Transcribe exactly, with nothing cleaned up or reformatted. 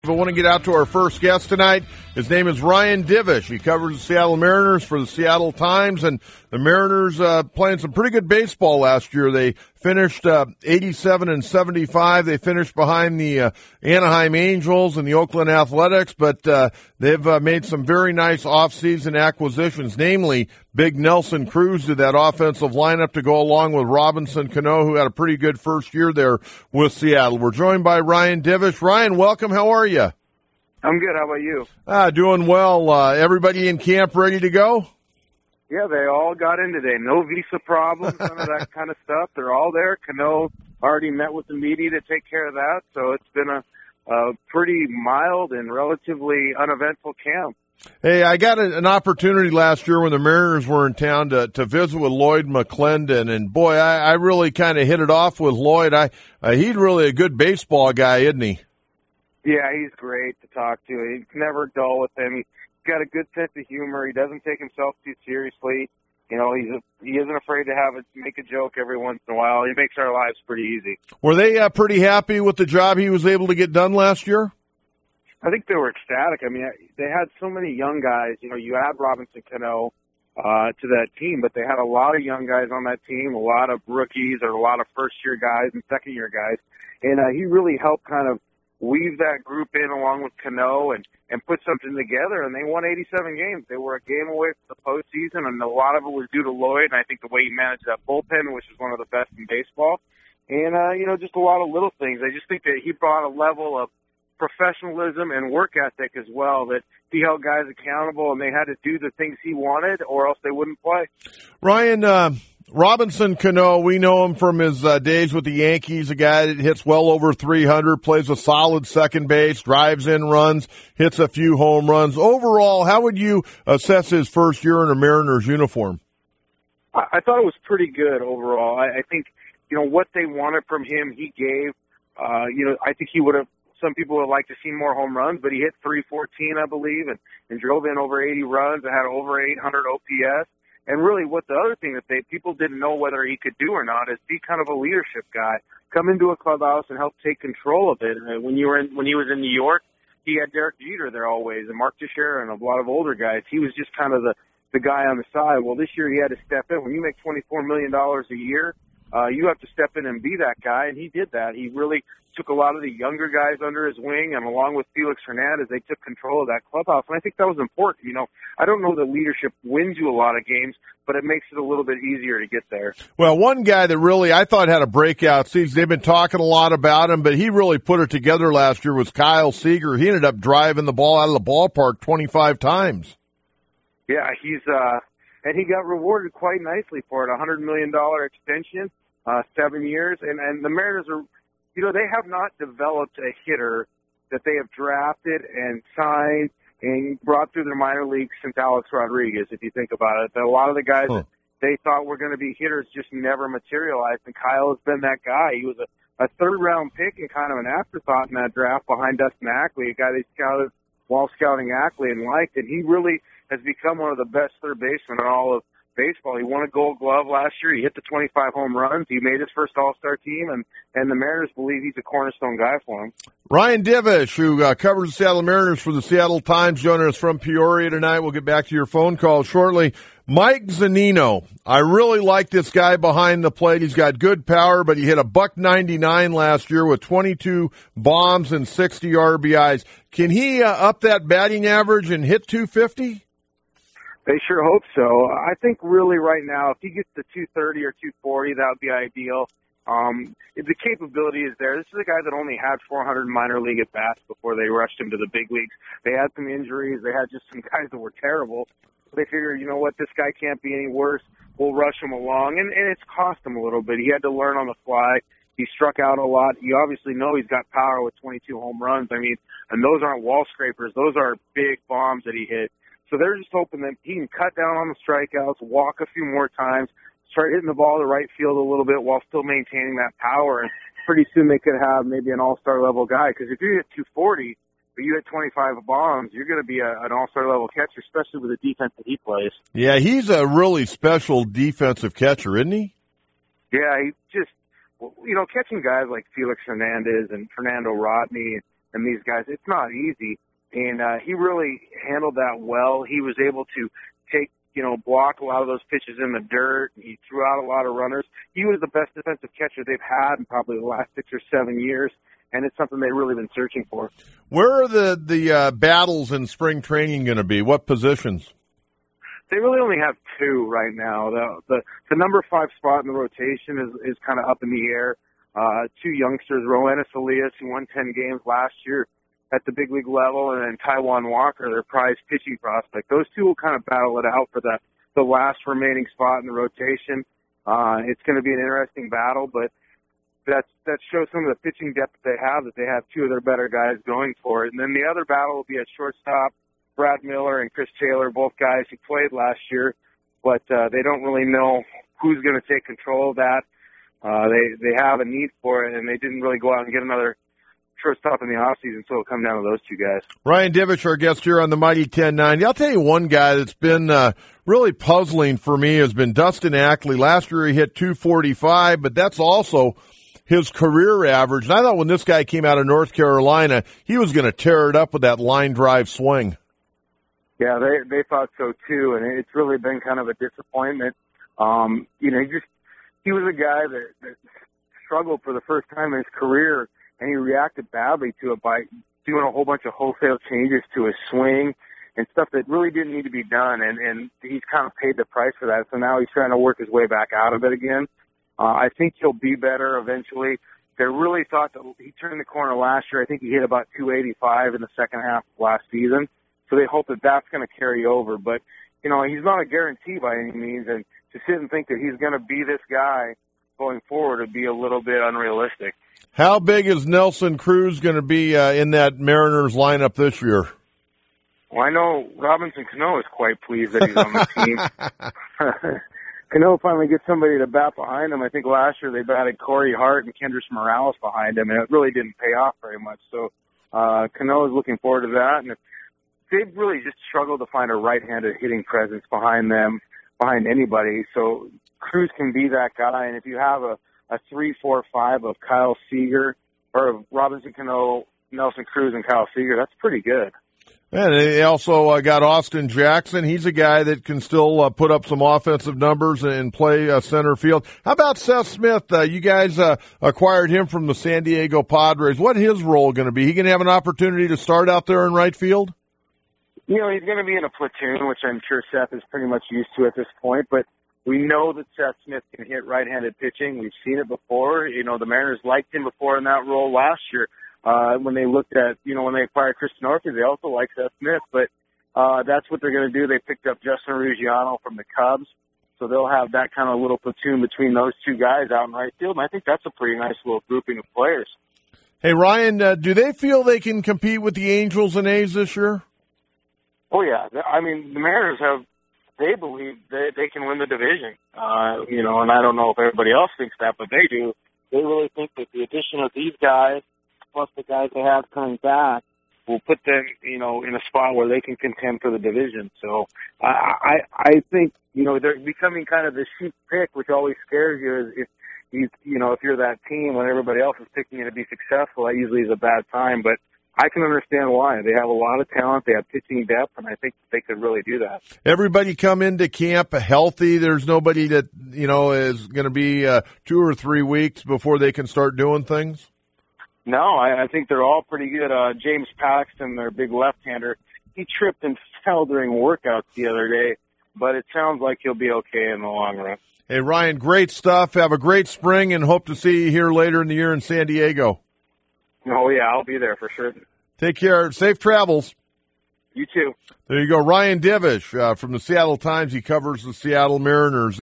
I want to get out to our first guest tonight. His name is Ryan Divish. He covers the Seattle Mariners for the Seattle Times, and the Mariners uh, playing some pretty good baseball last year. They finished uh, eighty-seven and seventy-five. They finished behind the uh, Anaheim Angels and the Oakland Athletics, but uh, they've uh, made some very nice off-season acquisitions, namely Big Nelson Cruz to that offensive lineup to go along with Robinson Cano, who had a pretty good first year there with Seattle. We're joined by Ryan Divish. Ryan, welcome. How are you? I'm good. How about you? Ah, doing well. Uh, everybody in camp ready to go? Yeah, they all got in today. No visa problems, none of that kind of stuff. They're all there. Cano already met with the media to take care of that, so it's been a, a pretty mild and relatively uneventful camp. Hey, I got a, an opportunity last year when the Mariners were in town to, to visit with Lloyd McClendon, and boy, I, I really kind of hit it off with Lloyd. I uh, he's really a good baseball guy, isn't he? Yeah, he's great to talk to. He's never dull with him. He's got a good sense of humor. He doesn't take himself too seriously. You know, he's a, he isn't afraid to have a, make a joke every once in a while. He makes our lives pretty easy. Were they uh, pretty happy with the job he was able to get done last year? I think they were ecstatic. I mean, they had so many young guys. You know, you add Robinson Cano uh, to that team, but they had a lot of young guys on that team, a lot of rookies or a lot of first-year guys and second-year guys. And uh, he really helped kind of weave that group in along with Cano and, and put something together, and they won eighty-seven games. They were a game away from the postseason, and a lot of it was due to Lloyd, and I think the way he managed that bullpen, which is one of the best in baseball. And, uh, you know, just a lot of little things. I just think that he brought a level of professionalism and work ethic as well, that he held guys accountable, and they had to do the things he wanted, or else they wouldn't play. Ryan, uh, Robinson Cano, we know him from his uh, days with the Yankees, a guy that hits well over three hundred, plays a solid second base, drives in runs, hits a few home runs. Overall, how would you assess his first year in a Mariners uniform? I, I thought it was pretty good overall. I, I think, you know, what they wanted from him, he gave. Uh, you know, I think he would have, some people would like to see more home runs, but he hit three fourteen, I believe, and, and drove in over eighty runs and had over eight hundred O P S. And really, what the other thing that they people didn't know whether he could do or not is be kind of a leadership guy, come into a clubhouse and help take control of it. And when you were in, when he was in New York, he had Derek Jeter there always, and Mark Teixeira, and a lot of older guys. He was just kind of the the guy on the side. Well, this year he had to step in. When you make twenty-four million dollars a year, uh, you have to step in and be that guy, and he did that. He really took a lot of the younger guys under his wing, and along with Felix Hernandez, they took control of that clubhouse. And I think that was important. You know, I don't know that leadership wins you a lot of games, but it makes it a little bit easier to get there. Well, one guy that really I thought had a breakout season, they've been talking a lot about him, but he really put it together last year, was Kyle Seager. He ended up driving the ball out of the ballpark twenty-five times. Yeah, he's uh, and he got rewarded quite nicely for it, a one hundred million dollars extension, uh, seven years. And, and the Mariners are, you know, they have not developed a hitter that they have drafted and signed and brought through their minor leagues since Alex Rodriguez, if you think about it. A lot of the guys huh. that they thought were going to be hitters just never materialized, and Kyle has been that guy. He was a, a third-round pick and kind of an afterthought in that draft behind Dustin Ackley, a guy they scouted while scouting Ackley and liked, and he really has become one of the best third basemen in all of baseball. He won a Gold Glove last year. He hit the twenty-five home runs. He made his first All-Star team, and, and the Mariners believe he's a cornerstone guy for him. Ryan Divish, who uh, covers the Seattle Mariners for the Seattle Times, joining us from Peoria tonight. We'll get back to your phone call shortly. Mike Zunino, I really like this guy behind the plate. He's got good power, but he hit a buck ninety-nine last year with twenty-two bombs and sixty R B Is. Can he uh, up that batting average and hit two fifty? They sure hope so. I think really right now, if he gets to two thirty or two forty, that would be ideal. Um, the capability is there. This is a guy that only had four hundred minor league at bats before they rushed him to the big leagues. They had some injuries. They had just some guys that were terrible. They figured, you know what, this guy can't be any worse. We'll rush him along. And, and it's cost him a little bit. He had to learn on the fly. He struck out a lot. You obviously know he's got power with twenty-two home runs. I mean, and those aren't wall scrapers. Those are big bombs that he hit. So they're just hoping that he can cut down on the strikeouts, walk a few more times, start hitting the ball to right field a little bit while still maintaining that power. And pretty soon they could have maybe an all-star level guy. Because if you hit two forty, but you hit twenty-five bombs, you're going to be a, an all-star level catcher, especially with the defense that he plays. Yeah, he's a really special defensive catcher, isn't he? Yeah, he just, you know, catching guys like Felix Hernandez and Fernando Rodney, and these guys. It's not easy, and uh, he really handled that well. He was able to take, you know, block a lot of those pitches in the dirt. He threw out a lot of runners. He was the best defensive catcher they've had in probably the last six or seven years, and it's something they've really been searching for. Where are the, the uh, battles in spring training going to be? What positions? They really only have two right now. The the, the number five spot in the rotation is, is kind of up in the air. Uh, two youngsters, Roenis Elias, who won ten games last year at the big league level, and then Taijuan Walker, their prize pitching prospect. Those two will kind of battle it out for the, the last remaining spot in the rotation. Uh, it's going to be an interesting battle, but that's, that shows some of the pitching depth that they have, that they have two of their better guys going for it. And then the other battle will be at shortstop. Brad Miller and Chris Taylor, both guys who played last year, but uh, they don't really know who's going to take control of that. Uh, they they have a need for it, and they didn't really go out and get another shortstop in the offseason, so it'll come down to those two guys. Ryan Divish, our guest here on the Mighty ten nine. I'll tell you one guy that's been uh, really puzzling for me has been Dustin Ackley. Last year he hit two forty-five, but that's also his career average. And I thought when this guy came out of North Carolina, he was going to tear it up with that line drive swing. Yeah, they they thought so too, and it's really been kind of a disappointment. Um, you know, he just he was a guy that, that struggled for the first time in his career, and he reacted badly to it by doing a whole bunch of wholesale changes to his swing and stuff that really didn't need to be done, and, and he's kind of paid the price for that. So now he's trying to work his way back out of it again. Uh, I think he'll be better eventually. They really thought that he turned the corner last year. I think he hit about two eighty-five in the second half of last season. So they hope that that's going to carry over. But, you know, he's not a guarantee by any means. And to sit and think that he's going to be this guy going forward would be a little bit unrealistic. How big is Nelson Cruz going to be uh, in that Mariners lineup this year? Well, I know Robinson Cano is quite pleased that he's on the team. Cano finally gets somebody to bat behind him. I think last year they batted Corey Hart and Kendrys Morales behind him, and it really didn't pay off very much. So uh, Cano is looking forward to that. And if, they've really just struggled to find a right-handed hitting presence behind them, behind anybody. So Cruz can be that guy. And if you have a, a three, four, five of Kyle Seager or Robinson Cano, Nelson Cruz, and Kyle Seager, that's pretty good. And they also uh, got Austin Jackson. He's a guy that can still uh, put up some offensive numbers and play uh, center field. How about Seth Smith? Uh, you guys uh, acquired him from the San Diego Padres. What his role going to be? He going to have an opportunity to start out there in right field? You know, he's going to be in a platoon, which I'm sure Seth is pretty much used to at this point, but we know that Seth Smith can hit right-handed pitching. We've seen it before. You know, the Mariners liked him before in that role last year. Uh, when they looked at, you know, when they acquired Christian Ortiz, they also liked Seth Smith, but uh, that's what they're going to do. They picked up Justin Ruggiano from the Cubs, so they'll have that kind of little platoon between those two guys out in right field, and I think that's a pretty nice little grouping of players. Hey, Ryan, uh, do they feel they can compete with the Angels and A's this year? Oh, yeah. I mean, the Mariners have, they believe they, they can win the division. Uh, you know, and I don't know if everybody else thinks that, but they do. They really think that the addition of these guys, plus the guys they have coming back, will put them, you know, in a spot where they can contend for the division. So I, I, I think, you know, they're becoming kind of the sheep pick, which always scares you. Is if you, you know, if you're that team when everybody else is picking you to be successful, that usually is a bad time. But I can understand why. They have a lot of talent. They have pitching depth, and I think they could really do that. Everybody come into camp healthy. There's nobody that, you know, is going to be uh, two or three weeks before they can start doing things? No, I, I think they're all pretty good. Uh, James Paxton, their big left-hander, he tripped and fell during workouts the other day, but it sounds like he'll be okay in the long run. Hey, Ryan, great stuff. Have a great spring, and hope to see you here later in the year in San Diego. Oh, yeah, I'll be there for sure. Take care. Safe travels. You too. There you go. Ryan Divish uh, from the Seattle Times. He covers the Seattle Mariners.